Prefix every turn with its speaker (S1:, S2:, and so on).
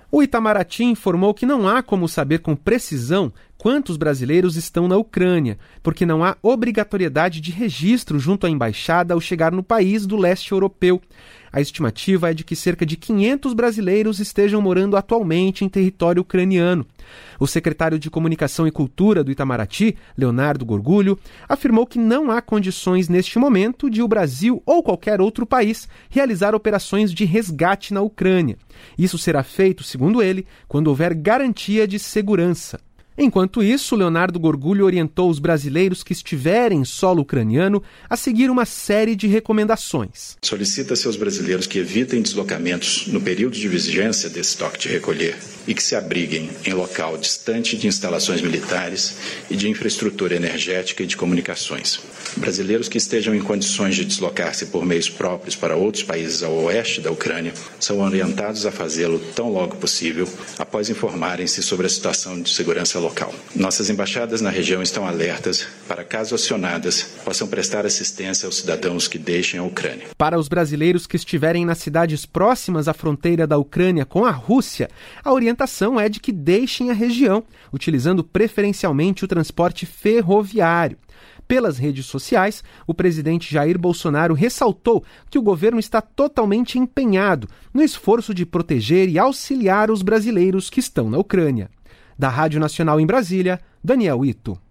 S1: O Itamaraty informou que não há como saber com precisão quantos brasileiros estão na Ucrânia, porque não há obrigatoriedade de registro junto à embaixada ao chegar no país do leste europeu. A estimativa é de que cerca de 500 brasileiros estejam morando atualmente em território ucraniano. O secretário de Comunicação e Cultura do Itamaraty, Leonardo Gorgulho, afirmou que não há condições neste momento de o Brasil ou qualquer outro país realizar operações de resgate na Ucrânia. Isso será feito, segundo ele, quando houver garantia de segurança. Enquanto isso, Leonardo Gorgulho orientou os brasileiros que estiverem em solo ucraniano a seguir uma série de recomendações.
S2: Solicita-se aos brasileiros que evitem deslocamentos no período de vigência desse toque de recolher e que se abriguem em local distante de instalações militares e de infraestrutura energética e de comunicações. Brasileiros que estejam em condições de deslocar-se por meios próprios para outros países ao oeste da Ucrânia são orientados a fazê-lo tão logo possível, após informarem-se sobre a situação de segurança local. Nossas embaixadas na região estão alertas para, caso acionadas, possam prestar assistência aos cidadãos que deixem a Ucrânia.
S1: Para os brasileiros que estiverem nas cidades próximas à fronteira da Ucrânia com a Rússia, a orientação é de que deixem a região, utilizando preferencialmente o transporte ferroviário. Pelas redes sociais, o presidente Jair Bolsonaro ressaltou que o governo está totalmente empenhado no esforço de proteger e auxiliar os brasileiros que estão na Ucrânia. Da Rádio Nacional em Brasília, Daniel Ito.